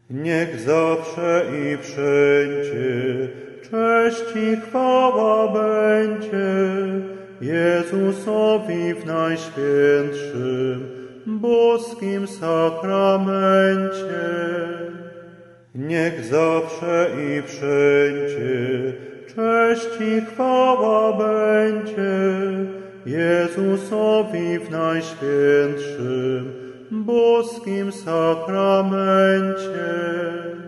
Niech zawsze i wszędzie cześć i chwała będzie Jezusowi w Najświętszym, boskim sakramencie. Niech zawsze i wszędzie cześć i chwała będzie Jezusowi w Najświętszym, boskim sakramencie.